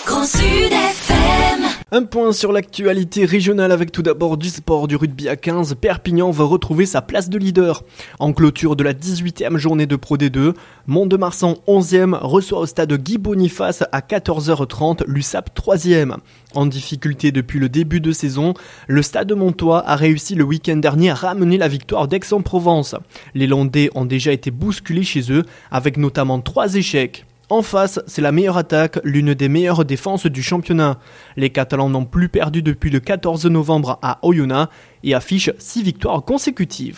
Grand Sud FM. Un point sur l'actualité régionale avec tout d'abord du sport du rugby à 15. Perpignan va retrouver sa place de leader. En clôture de la 18e journée de Pro D2, Mont-de-Marsan 11e reçoit au stade Guy Boniface à 14h30 l'USAP 3e. En difficulté depuis le début de saison, le stade montois a réussi le week-end dernier à ramener la victoire d'Aix-en-Provence. Les Landais ont déjà été bousculés chez eux avec notamment 3 échecs. En face, c'est la meilleure attaque, l'une des meilleures défenses du championnat. Les Catalans n'ont plus perdu depuis le 14 novembre à Oyonnax et affichent 6 victoires consécutives.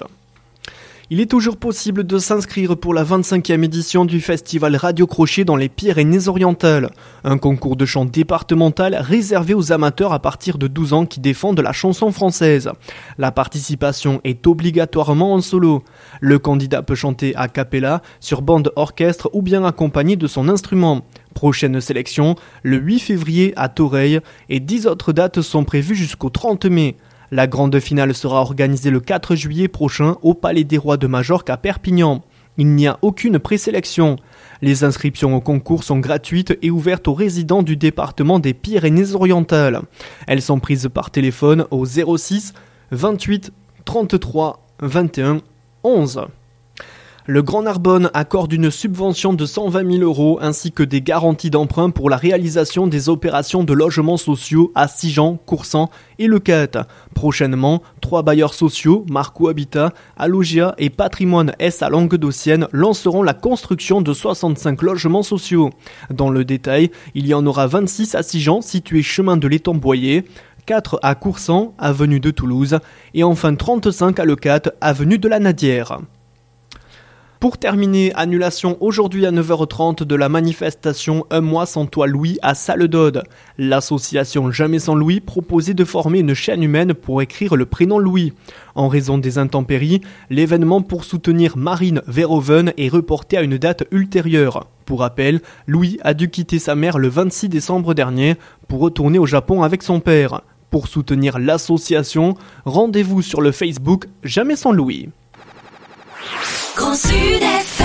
Il est toujours possible de s'inscrire pour la 25e édition du festival Radio Crochet dans les Pyrénées-Orientales. Un concours de chant départemental réservé aux amateurs à partir de 12 ans qui défendent la chanson française. La participation est obligatoirement en solo. Le candidat peut chanter a cappella, sur bande orchestre ou bien accompagné de son instrument. Prochaine sélection, le 8 février à Toreil et 10 autres dates sont prévues jusqu'au 30 mai. La grande finale sera organisée le 4 juillet prochain au Palais des Rois de Majorque à Perpignan. Il n'y a aucune présélection. Les inscriptions au concours sont gratuites et ouvertes aux résidents du département des Pyrénées-Orientales. Elles sont prises par téléphone au 06 28 33 21 11. Le Grand Narbonne accorde une subvention de 120 000 € ainsi que des garanties d'emprunt pour la réalisation des opérations de logements sociaux à Sigean, Coursan et Le Cat. Prochainement, 3 bailleurs sociaux, Marco Habitat, Alogia et Patrimoine S à Languedocienne lanceront la construction de 65 logements sociaux. Dans le détail, il y en aura 26 à Sigean, situé chemin de l'Étang-Boyer, 4 à Coursan, avenue de Toulouse, et enfin 35 à Le Cat, avenue de la Nadière. Pour terminer, annulation aujourd'hui à 9h30 de la manifestation Un mois sans toi Louis à Salle-d'Aude. L'association Jamais sans Louis proposait de former une chaîne humaine pour écrire le prénom Louis. En raison des intempéries, l'événement pour soutenir Marine Verhoeven est reporté à une date ultérieure. Pour rappel, Louis a dû quitter sa mère le 26 décembre dernier pour retourner au Japon avec son père. Pour soutenir l'association, rendez-vous sur le Facebook Jamais sans Louis. Grand Sud FM.